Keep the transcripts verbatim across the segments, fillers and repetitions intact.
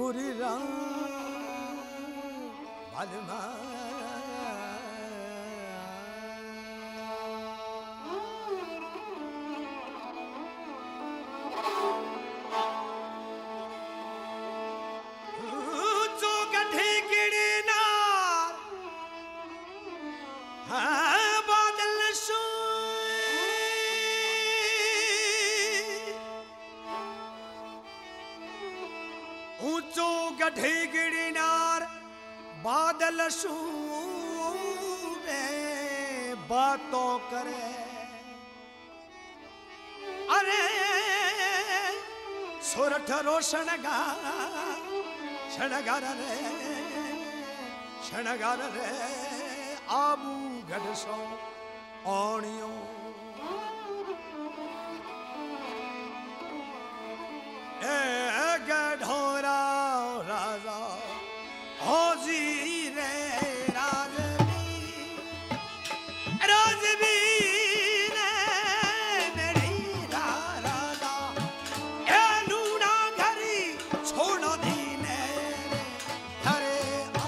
कुरी रंग बालमा जो गठे गिड़े नार हाँ बादल सो ऊंचो गठे गिड़ी नार बादल सूने बातों करे अरे सोरठ रोशन गा शणगार रे शणगार रे आबू गढ़सो ओणियों ए गढ़ोरा राजा होजी रे राजबी राजबी रे मेरी राजा ए लूना घरी छोड़ो दीने हरे आ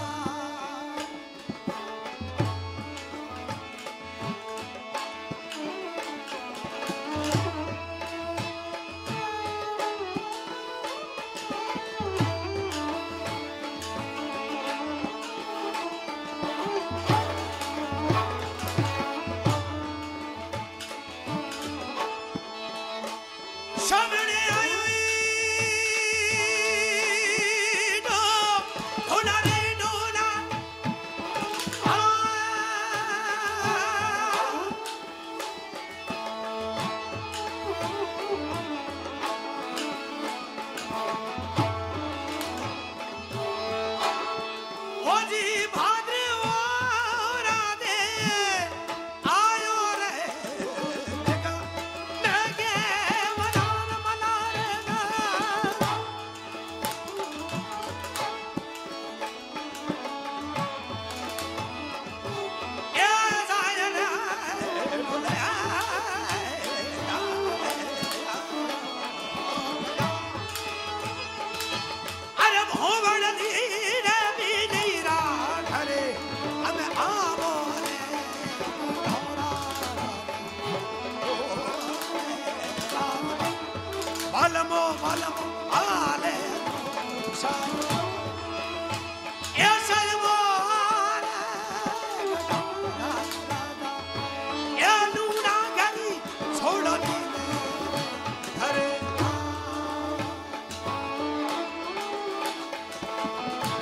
सामने आई दो ढोला रे ढोला आ ओ जी भाद्र वारा दे आयो रे देखा नगे मनार मनार गा ए जायन बोलया अरे भोगड़ धीरे भी नहीं रात रे हमें आवो रे ढोरा बालमो बालमो आले सा ए सलमो ए लूना घरी छोड़ो दीने हरे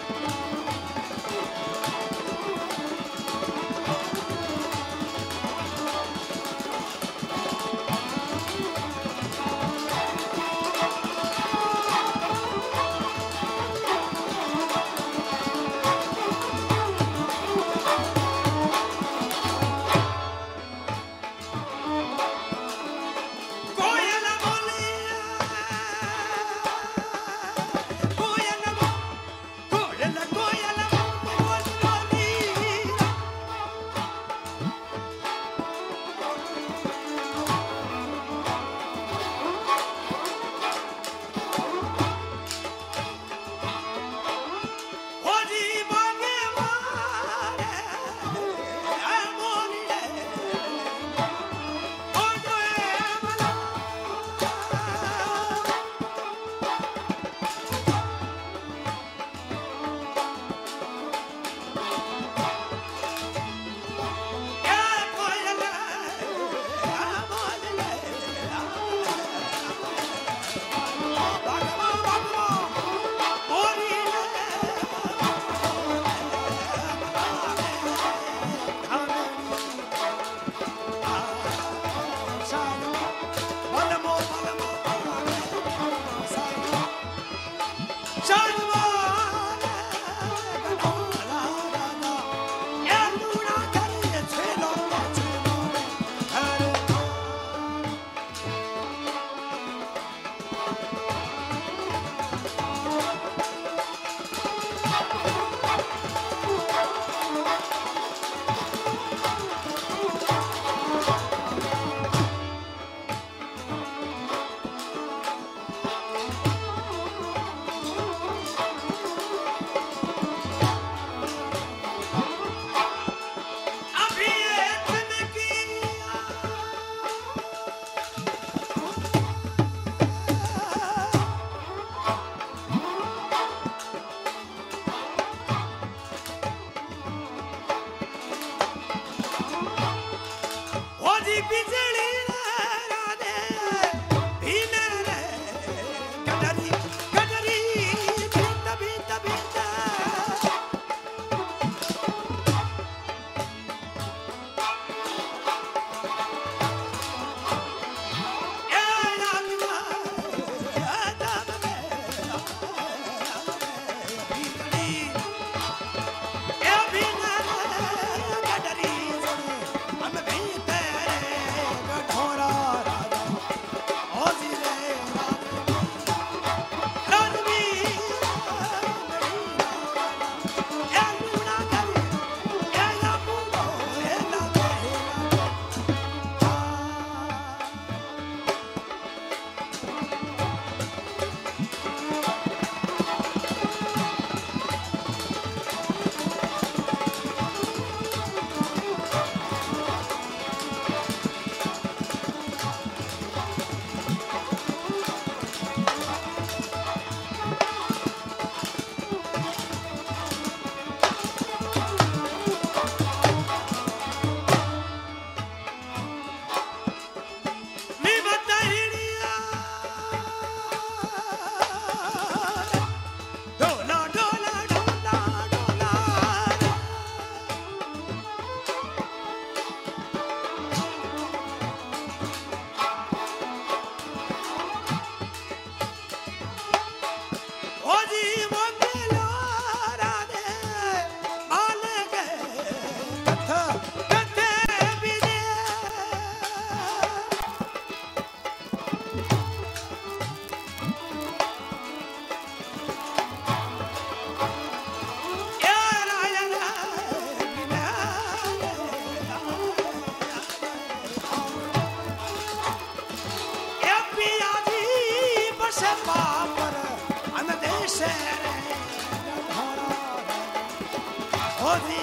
어디